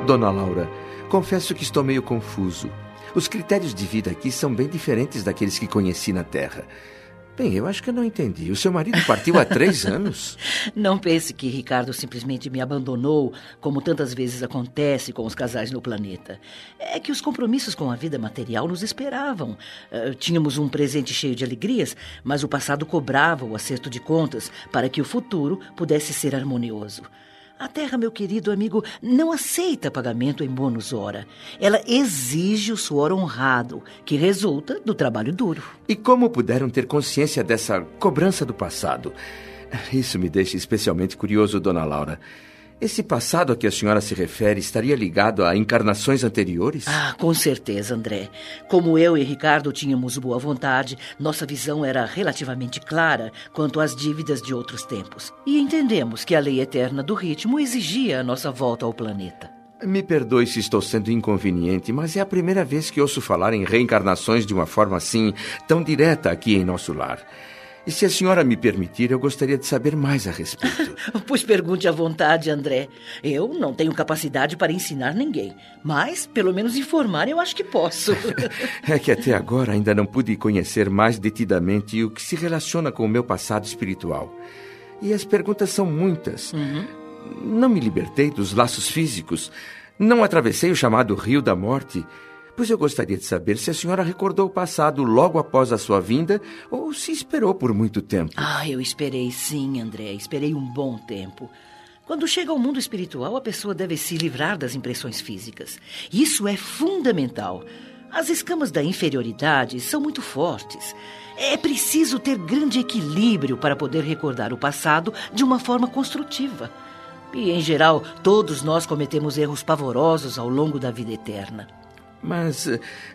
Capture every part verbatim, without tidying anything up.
Dona Laura, confesso que estou meio confuso. Os critérios de vida aqui são bem diferentes daqueles que conheci na Terra. Bem, eu acho que eu não entendi. O seu marido partiu há três anos? Não pense que Ricardo simplesmente me abandonou, como tantas vezes acontece com os casais no planeta. É que os compromissos com a vida material nos esperavam. Uh, tínhamos um presente cheio de alegrias, mas o passado cobrava o acerto de contas para que o futuro pudesse ser harmonioso. A Terra, meu querido amigo, não aceita pagamento em bônus hora. Ela exige o suor honrado, que resulta do trabalho duro. E como puderam ter consciência dessa cobrança do passado? Isso me deixa especialmente curioso, Dona Laura. Esse passado a que a senhora se refere estaria ligado a encarnações anteriores? Ah, com certeza, André. Como eu e Ricardo tínhamos boa vontade, nossa visão era relativamente clara quanto às dívidas de outros tempos. E entendemos que a lei eterna do ritmo exigia a nossa volta ao planeta. Me perdoe se estou sendo inconveniente, mas é a primeira vez que ouço falar em reencarnações de uma forma assim, tão direta aqui em nosso lar. E se a senhora me permitir, eu gostaria de saber mais a respeito. Pois pergunte à vontade, André. Eu não tenho capacidade para ensinar ninguém, mas, pelo menos informar, eu acho que posso. É que até agora ainda não pude conhecer mais detidamente o que se relaciona com o meu passado espiritual. E as perguntas são muitas. Uhum. Não me libertei dos laços físicos. Não atravessei o chamado Rio da Morte. Pois eu gostaria de saber se a senhora recordou o passado logo após a sua vinda ou se esperou por muito tempo. Ah, eu esperei sim, André. Esperei um bom tempo. Quando chega ao mundo espiritual, a pessoa deve se livrar das impressões físicas. Isso é fundamental. As escamas da inferioridade são muito fortes. É preciso ter grande equilíbrio para poder recordar o passado de uma forma construtiva. E, em geral, todos nós cometemos erros pavorosos ao longo da vida eterna. Mas,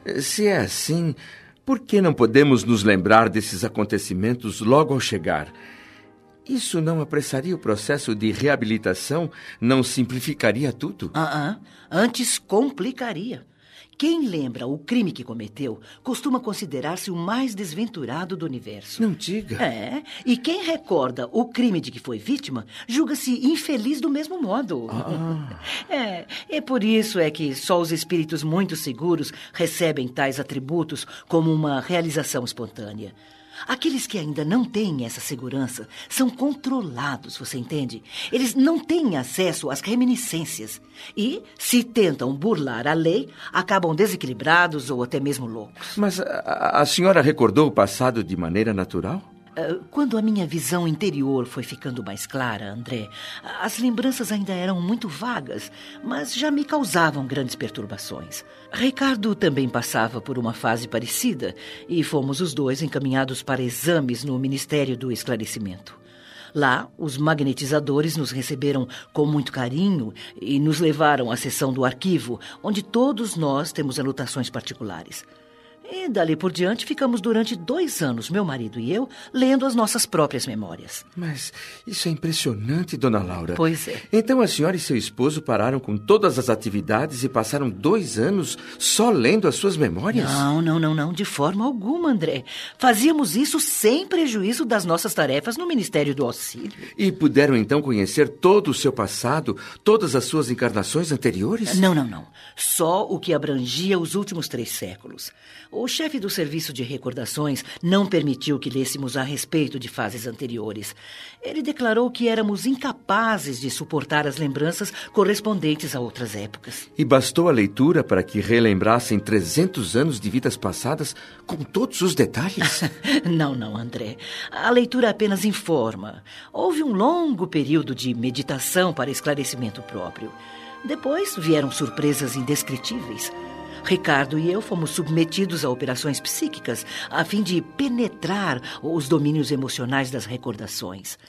se é assim, por que não podemos nos lembrar desses acontecimentos logo ao chegar? Isso não apressaria o processo de reabilitação? Não simplificaria tudo? Ah, uh-uh. Antes complicaria. Quem lembra o crime que cometeu costuma considerar-se o mais desventurado do universo. Não diga. É, e quem recorda o crime de que foi vítima julga-se infeliz do mesmo modo. Ah. É, é por isso é que só os espíritos muito seguros recebem tais atributos como uma realização espontânea. Aqueles que ainda não têm essa segurança são controlados, você entende? Eles não têm acesso às reminiscências. E, se tentam burlar a lei, acabam desequilibrados ou até mesmo loucos. Mas a, a senhora recordou o passado de maneira natural? Quando a minha visão interior foi ficando mais clara, André, as lembranças ainda eram muito vagas, mas já me causavam grandes perturbações. Ricardo também passava por uma fase parecida e fomos os dois encaminhados para exames no Ministério do Esclarecimento. Lá, os magnetizadores nos receberam com muito carinho e nos levaram à seção do arquivo, onde todos nós temos anotações particulares. E dali por diante ficamos durante dois anos, meu marido e eu, lendo as nossas próprias memórias. Mas isso é impressionante, Dona Laura. Pois é. Então a senhora e seu esposo pararam com todas as atividades e passaram dois anos só lendo as suas memórias? Não, não, não, não, de forma alguma, André. Fazíamos isso sem prejuízo das nossas tarefas no Ministério do Auxílio. E puderam então conhecer todo o seu passado, todas as suas encarnações anteriores? Não, não, não. Só o que abrangia os últimos três séculos. O chefe do serviço de recordações não permitiu que lêssemos a respeito de fases anteriores. Ele declarou que éramos incapazes de suportar as lembranças correspondentes a outras épocas. E bastou a leitura para que relembrassem trezentos anos de vidas passadas com todos os detalhes? Não, não, André. A leitura apenas informa. Houve um longo período de meditação para esclarecimento próprio. Depois vieram surpresas indescritíveis. Ricardo e eu fomos submetidos a operações psíquicas a fim de penetrar os domínios emocionais das recordações.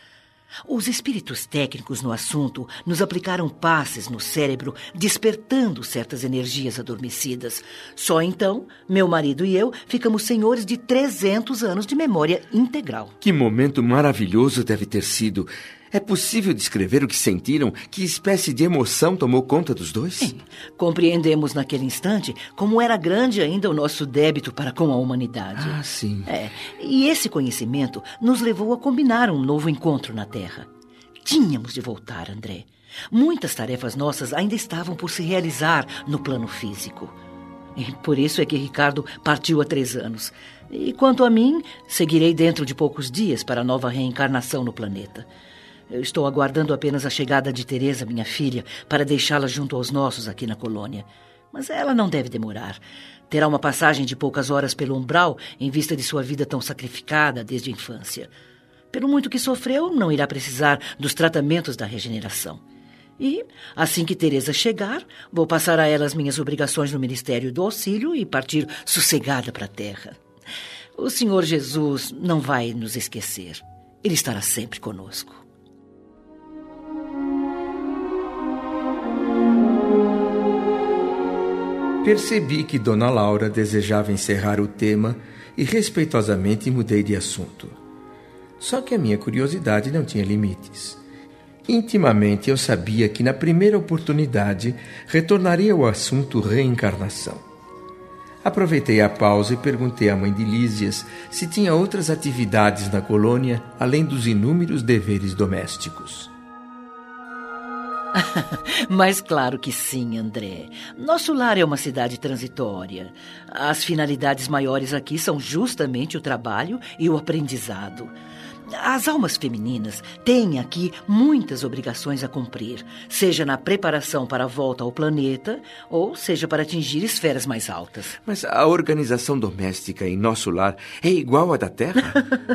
Os espíritos técnicos no assunto nos aplicaram passes no cérebro, despertando certas energias adormecidas. Só então, meu marido e eu ficamos senhores de trezentos anos de memória integral. Que momento maravilhoso deve ter sido! É possível descrever o que sentiram? Que espécie de emoção tomou conta dos dois? Sim. Compreendemos naquele instante como era grande ainda o nosso débito para com a humanidade. Ah, sim. É, e esse conhecimento nos levou a combinar um novo encontro na Terra. Tínhamos de voltar, André. Muitas tarefas nossas ainda estavam por se realizar no plano físico. E por isso é que Ricardo partiu há três anos. E quanto a mim, seguirei dentro de poucos dias para a nova reencarnação no planeta. Eu estou aguardando apenas a chegada de Teresa, minha filha, para deixá-la junto aos nossos aqui na colônia. Mas ela não deve demorar. Terá uma passagem de poucas horas pelo umbral em vista de sua vida tão sacrificada desde a infância. Pelo muito que sofreu, não irá precisar dos tratamentos da regeneração. E, assim que Teresa chegar, vou passar a ela as minhas obrigações no Ministério do Auxílio e partir sossegada para a Terra. O Senhor Jesus não vai nos esquecer. Ele estará sempre conosco. Percebi que Dona Laura desejava encerrar o tema e respeitosamente mudei de assunto. Só que a minha curiosidade não tinha limites. Intimamente eu sabia que na primeira oportunidade retornaria ao assunto reencarnação. Aproveitei a pausa e perguntei à mãe de Lísias se tinha outras atividades na colônia além dos inúmeros deveres domésticos. Mas claro que sim, André. Nosso lar é uma cidade transitória. As finalidades maiores aqui são justamente o trabalho e o aprendizado. As almas femininas têm aqui muitas obrigações a cumprir, seja na preparação para a volta ao planeta, ou seja para atingir esferas mais altas. Mas a organização doméstica em nosso lar é igual à da Terra?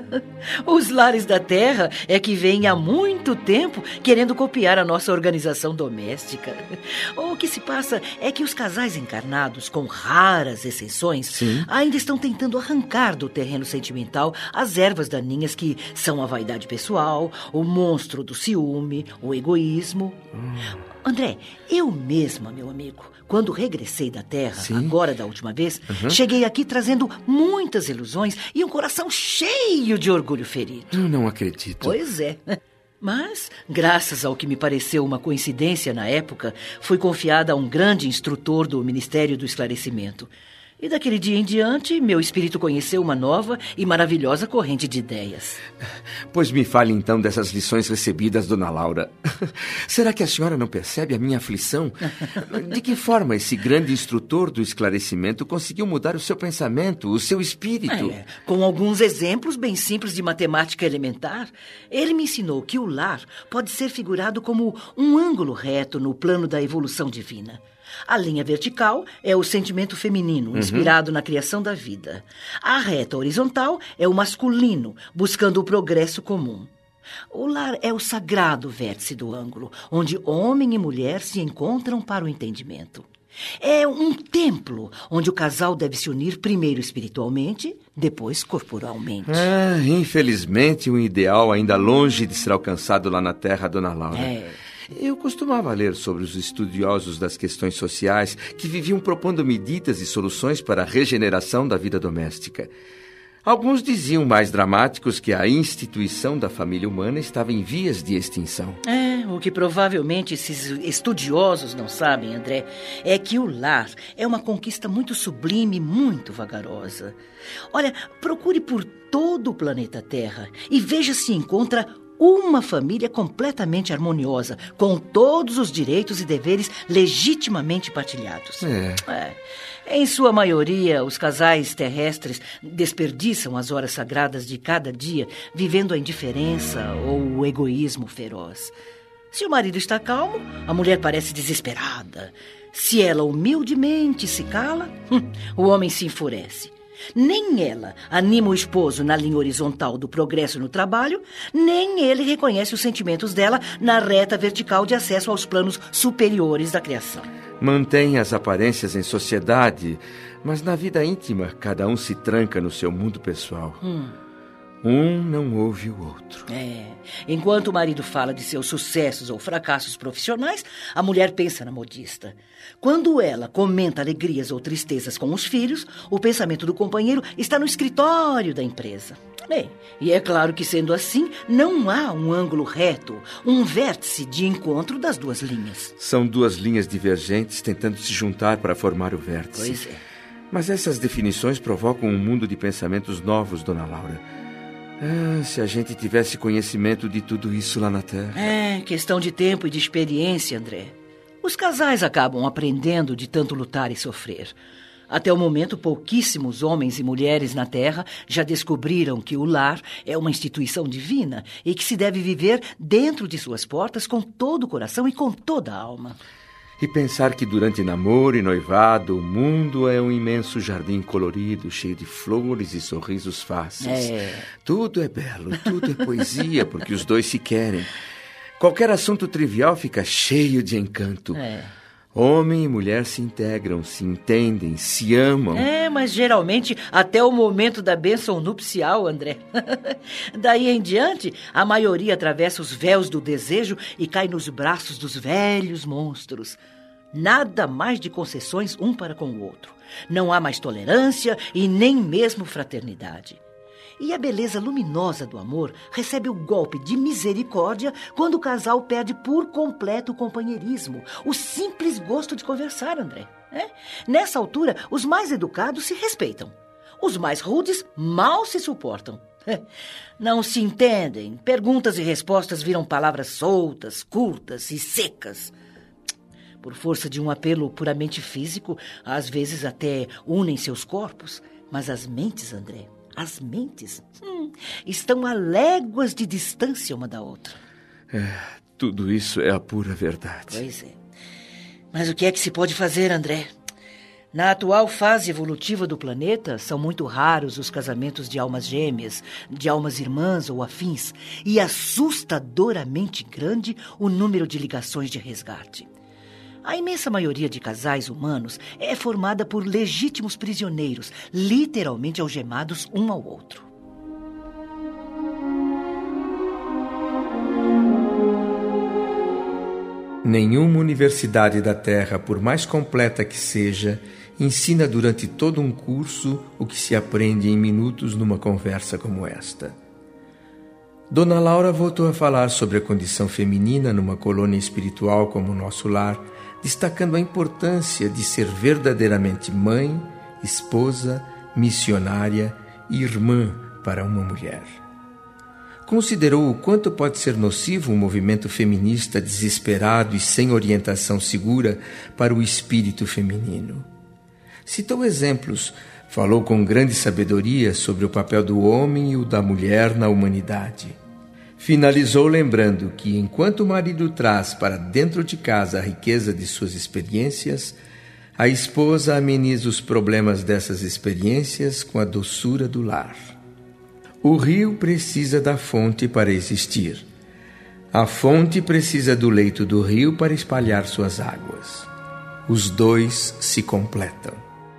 Os lares da Terra é que vêm há muito tempo querendo copiar a nossa organização doméstica. O que se passa é que os casais encarnados, com raras exceções, Sim. ainda estão tentando arrancar do terreno sentimental as ervas daninhas que são a vaidade pessoal, o monstro do ciúme, o egoísmo. Hum. André, eu mesma, meu amigo, quando regressei da Terra, Sim. agora da última vez, uhum. cheguei aqui trazendo muitas ilusões e um coração cheio de orgulho ferido. Eu não acredito. Pois é. Mas, graças ao que me pareceu uma coincidência na época, fui confiada a um grande instrutor do Ministério do Esclarecimento. E daquele dia em diante, meu espírito conheceu uma nova e maravilhosa corrente de ideias. Pois me fale então dessas lições recebidas, Dona Laura. Será que a senhora não percebe a minha aflição? De que forma esse grande instrutor do esclarecimento conseguiu mudar o seu pensamento, o seu espírito? É, com alguns exemplos bem simples de matemática elementar, ele me ensinou que o lar pode ser figurado como um ângulo reto no plano da evolução divina. A linha vertical é o sentimento feminino, inspirado uhum. na criação da vida. A reta horizontal é o masculino, buscando o progresso comum. O lar é o sagrado vértice do ângulo, onde homem e mulher se encontram para o entendimento. É um templo onde o casal deve se unir primeiro espiritualmente, depois corporalmente. Ah, infelizmente, um ideal ainda longe de ser alcançado lá na Terra, Dona Laura. É... Eu costumava ler sobre os estudiosos das questões sociais que viviam propondo medidas e soluções para a regeneração da vida doméstica. Alguns diziam mais dramáticos que a instituição da família humana estava em vias de extinção. É, o que provavelmente esses estudiosos não sabem, André, é que o lar é uma conquista muito sublime e muito vagarosa. Olha, procure por todo o planeta Terra e veja se encontra uma família completamente harmoniosa, com todos os direitos e deveres legitimamente partilhados. É. É. Em sua maioria, os casais terrestres desperdiçam as horas sagradas de cada dia, vivendo a indiferença ou o egoísmo feroz. Se o marido está calmo, a mulher parece desesperada. Se ela humildemente se cala, hum, o homem se enfurece. Nem ela anima o esposo na linha horizontal do progresso no trabalho, nem ele reconhece os sentimentos dela na reta vertical de acesso aos planos superiores da criação. Mantém as aparências em sociedade, mas na vida íntima cada um se tranca no seu mundo pessoal. Hum. Um não ouve o outro. É. Enquanto o marido fala de seus sucessos ou fracassos profissionais, a mulher pensa na modista. Quando ela comenta alegrias ou tristezas com os filhos, o pensamento do companheiro está no escritório da empresa. Bem, e é claro que, sendo assim, não há um ângulo reto, um vértice de encontro das duas linhas. São duas linhas divergentes tentando se juntar para formar o vértice. Pois é. Mas essas definições provocam um mundo de pensamentos novos, Dona Laura. Ah, se a gente tivesse conhecimento de tudo isso lá na Terra. É, questão de tempo e de experiência, André. Os casais acabam aprendendo de tanto lutar e sofrer. Até o momento, pouquíssimos homens e mulheres na Terra já descobriram que o lar é uma instituição divina e que se deve viver dentro de suas portas com todo o coração e com toda a alma. E pensar que durante namoro e noivado, o mundo é um imenso jardim colorido, cheio de flores e sorrisos fáceis. É. Tudo é belo, tudo é poesia, porque os dois se querem. Qualquer assunto trivial fica cheio de encanto. É. Homem e mulher se integram, se entendem, se amam. É, mas geralmente até o momento da bênção nupcial, André. Daí em diante, a maioria atravessa os véus do desejo e cai nos braços dos velhos monstros. Nada mais de concessões um para com o outro. Não há mais tolerância e nem mesmo fraternidade. E a beleza luminosa do amor recebe o golpe de misericórdia quando o casal perde por completo o companheirismo, o simples gosto de conversar, André. É? Nessa altura, os mais educados se respeitam. Os mais rudes mal se suportam. Não se entendem. Perguntas e respostas viram palavras soltas, curtas e secas. Por força de um apelo puramente físico, às vezes até unem seus corpos. Mas as mentes, André... As mentes hum, estão a léguas de distância uma da outra. É, tudo isso é a pura verdade. Pois é. Mas o que é que se pode fazer, André? Na atual fase evolutiva do planeta, são muito raros os casamentos de almas gêmeas, de almas irmãs ou afins, e assustadoramente grande o número de ligações de resgate. A imensa maioria de casais humanos é formada por legítimos prisioneiros, literalmente algemados um ao outro. Nenhuma universidade da Terra, por mais completa que seja, ensina durante todo um curso o que se aprende em minutos numa conversa como esta. Dona Laura voltou a falar sobre a condição feminina numa colônia espiritual como o nosso lar, destacando a importância de ser verdadeiramente mãe, esposa, missionária e irmã para uma mulher. Considerou o quanto pode ser nocivo um movimento feminista desesperado e sem orientação segura para o espírito feminino. Citou exemplos, falou com grande sabedoria sobre o papel do homem e o da mulher na humanidade. Finalizou lembrando que, enquanto o marido traz para dentro de casa a riqueza de suas experiências, a esposa ameniza os problemas dessas experiências com a doçura do lar. O rio precisa da fonte para existir. A fonte precisa do leito do rio para espalhar suas águas. Os dois se completam.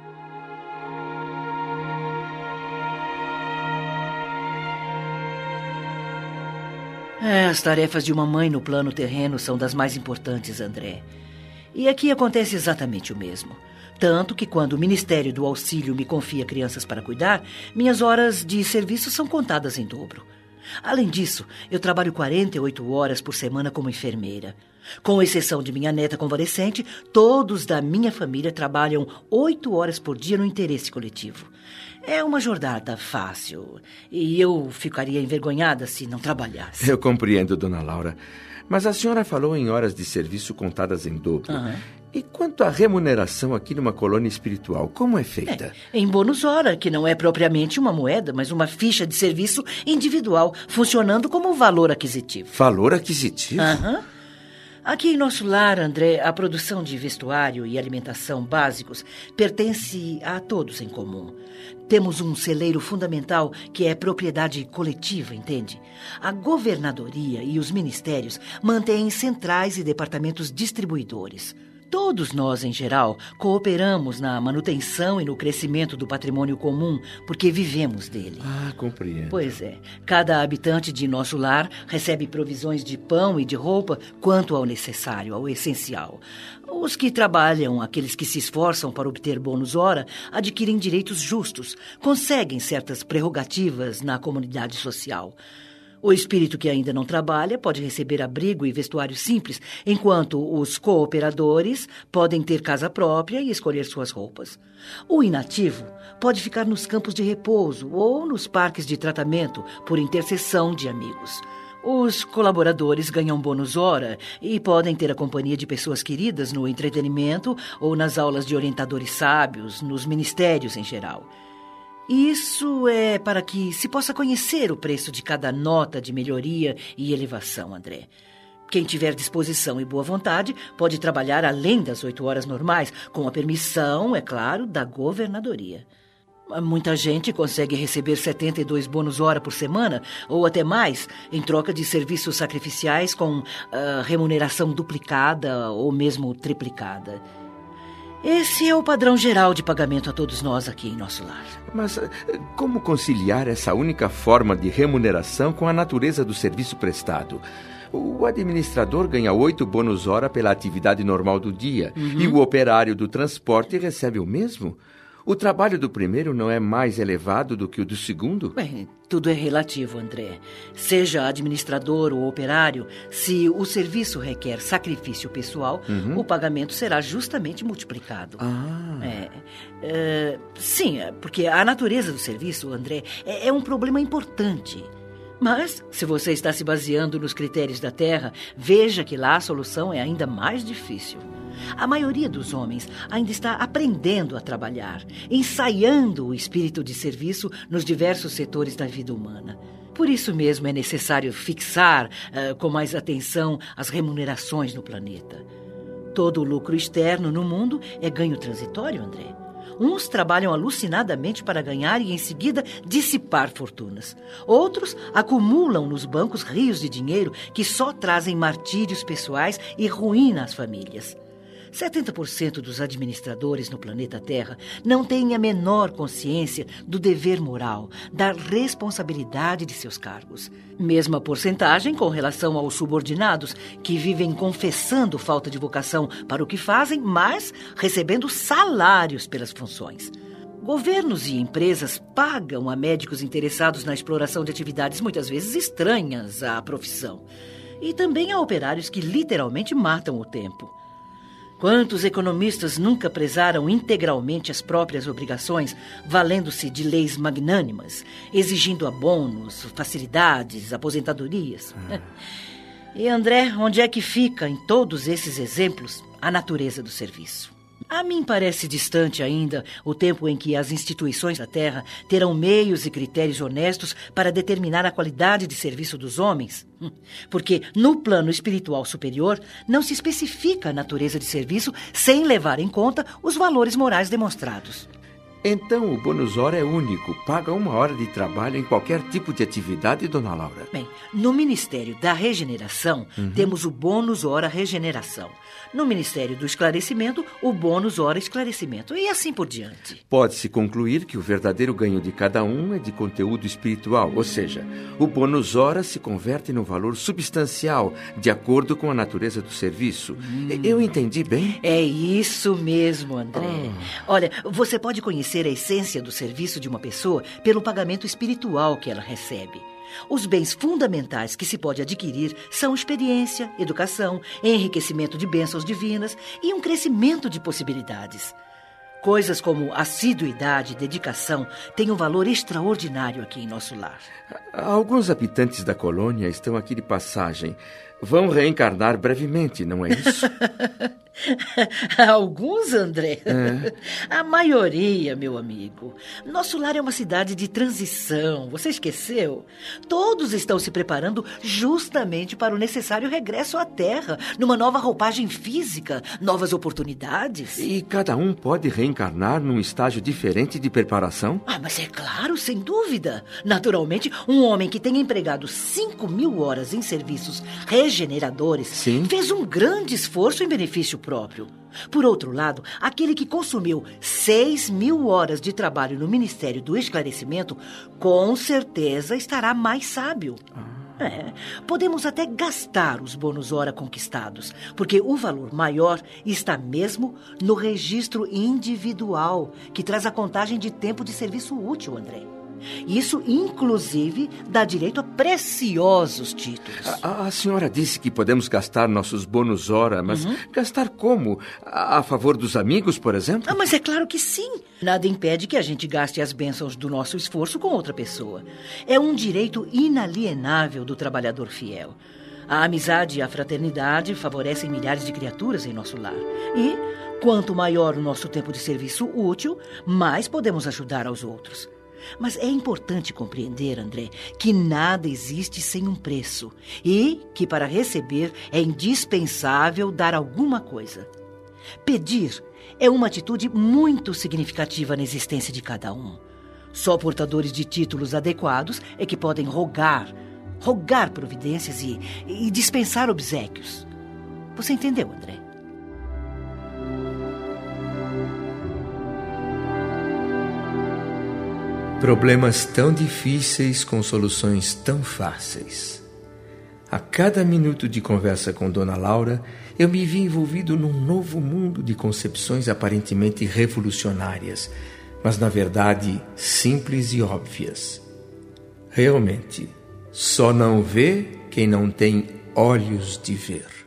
É, as tarefas de uma mãe no plano terreno são das mais importantes, André. E aqui acontece exatamente o mesmo. Tanto que quando o Ministério do Auxílio me confia crianças para cuidar, minhas horas de serviço são contadas em dobro. Além disso, eu trabalho quarenta e oito horas por semana como enfermeira. Com exceção de minha neta convalescente, todos da minha família trabalham oito horas por dia no interesse coletivo. É uma jornada fácil e eu ficaria envergonhada se não trabalhasse. Eu compreendo, Dona Laura. Mas a senhora falou em horas de serviço contadas em dobro. Uhum. E quanto à remuneração aqui numa colônia espiritual, como é feita? É, em bônus hora, que não é propriamente uma moeda, mas uma ficha de serviço individual, funcionando como valor aquisitivo. Valor aquisitivo? Aham. Uhum. Aqui em nosso lar, André, a produção de vestuário e alimentação básicos pertence a todos em comum. Temos um celeiro fundamental que é propriedade coletiva, entende? A governadoria e os ministérios mantêm centrais e departamentos distribuidores. Todos nós, em geral, cooperamos na manutenção e no crescimento do patrimônio comum, porque vivemos dele. Ah, compreendo. Pois é. Cada habitante de nosso lar recebe provisões de pão e de roupa quanto ao necessário, ao essencial. Os que trabalham, aqueles que se esforçam para obter bônus hora, adquirem direitos justos, conseguem certas prerrogativas na comunidade social. O espírito que ainda não trabalha pode receber abrigo e vestuário simples, enquanto os cooperadores podem ter casa própria e escolher suas roupas. O inativo pode ficar nos campos de repouso ou nos parques de tratamento por intercessão de amigos. Os colaboradores ganham bônus hora e podem ter a companhia de pessoas queridas no entretenimento ou nas aulas de orientadores sábios, nos ministérios em geral. Isso é para que se possa conhecer o preço de cada nota de melhoria e elevação, André. Quem tiver disposição e boa vontade pode trabalhar além das oito horas normais, com a permissão, é claro, da governadoria. Muita gente consegue receber setenta e dois bônus hora por semana, ou até mais, em troca de serviços sacrificiais com uh, remuneração duplicada ou mesmo triplicada. Esse é o padrão geral de pagamento a todos nós aqui em nosso lar. Mas como conciliar essa única forma de remuneração com a natureza do serviço prestado? O administrador ganha oito bônus hora pela atividade normal do dia, uhum. E o operário do transporte recebe o mesmo? O trabalho do primeiro não é mais elevado do que o do segundo? Bem, tudo é relativo, André. Seja administrador ou operário, se o serviço requer sacrifício pessoal, uhum. O pagamento será justamente multiplicado. Ah. É, é, sim, porque a natureza do serviço, André, é, é um problema importante. Mas, se você está se baseando nos critérios da Terra, veja que lá a solução é ainda mais difícil. A maioria dos homens ainda está aprendendo a trabalhar, ensaiando o espírito de serviço nos diversos setores da vida humana. Por isso mesmo é necessário fixar uh, com mais atenção as remunerações no planeta. Todo o lucro externo no mundo é ganho transitório, André. Uns trabalham alucinadamente para ganhar e, em seguida, dissipar fortunas. Outros acumulam nos bancos rios de dinheiro que só trazem martírios pessoais e ruína às famílias. setenta por cento dos administradores no planeta Terra não têm a menor consciência do dever moral, da responsabilidade de seus cargos. Mesma porcentagem com relação aos subordinados, que vivem confessando falta de vocação para o que fazem, mas recebendo salários pelas funções. Governos e empresas pagam a médicos interessados na exploração de atividades muitas vezes estranhas à profissão. E também a operários que literalmente matam o tempo. Quantos economistas nunca prezaram integralmente as próprias obrigações, valendo-se de leis magnânimas, exigindo abonos, facilidades, aposentadorias? Ah. E, André, onde é que fica, em todos esses exemplos, a natureza do serviço? A mim parece distante ainda o tempo em que as instituições da Terra terão meios e critérios honestos para determinar a qualidade de serviço dos homens. Porque no plano espiritual superior não se especifica a natureza de serviço sem levar em conta os valores morais demonstrados. Então o bônus hora é único, paga uma hora de trabalho em qualquer tipo de atividade, dona Laura? Bem, no Ministério da Regeneração, uhum. temos o bônus hora regeneração. No Ministério do Esclarecimento, o bônus hora esclarecimento. E assim por diante. Pode-se concluir que o verdadeiro ganho de cada um é de conteúdo espiritual, ou seja, o bônus hora se converte num valor substancial, de acordo com a natureza do serviço. Hum. Eu entendi bem? É isso mesmo, André. Oh. Olha, você pode conhecer a essência do serviço de uma pessoa pelo pagamento espiritual que ela recebe. Os bens fundamentais que se pode adquirir são experiência, educação, enriquecimento de bênçãos divinas e um crescimento de possibilidades. Coisas como assiduidade e dedicação têm um valor extraordinário aqui em nosso lar. Alguns habitantes da colônia estão aqui de passagem. Vão reencarnar brevemente, não é isso? Alguns, André? É. A maioria, meu amigo. Nosso lar é uma cidade de transição. Você esqueceu? Todos estão se preparando justamente para o necessário regresso à Terra, numa nova roupagem física, novas oportunidades. E cada um pode reencarnar num estágio diferente de preparação? Ah, mas é claro, sem dúvida. Naturalmente, um homem que tenha empregado cinco mil horas em serviços regeneradores Sim. fez um grande esforço em benefício próprio. Por outro lado, aquele que consumiu seis mil horas de trabalho no Ministério do Esclarecimento, com certeza estará mais sábio. Ah. É, podemos até gastar os bônus hora conquistados, porque o valor maior está mesmo no registro individual, que traz a contagem de tempo de serviço útil, André. Isso, inclusive, dá direito a preciosos títulos. A, a senhora disse que podemos gastar nossos bônus hora, mas uhum. gastar como? A, a favor dos amigos, por exemplo? Ah, mas é claro que sim. Nada impede que a gente gaste as bênçãos do nosso esforço com outra pessoa. É um direito inalienável do trabalhador fiel. A amizade e a fraternidade favorecem milhares de criaturas em nosso lar. E, quanto maior o nosso tempo de serviço útil, mais podemos ajudar aos outros. Mas é importante compreender, André, que nada existe sem um preço e que para receber é indispensável dar alguma coisa. Pedir é uma atitude muito significativa na existência de cada um. Só portadores de títulos adequados é que podem rogar, rogar providências e, e dispensar obséquios. Você entendeu, André? Problemas tão difíceis com soluções tão fáceis. A cada minuto de conversa com Dona Laura, eu me vi envolvido num novo mundo de concepções aparentemente revolucionárias, mas na verdade simples e óbvias. Realmente, só não vê quem não tem olhos de ver.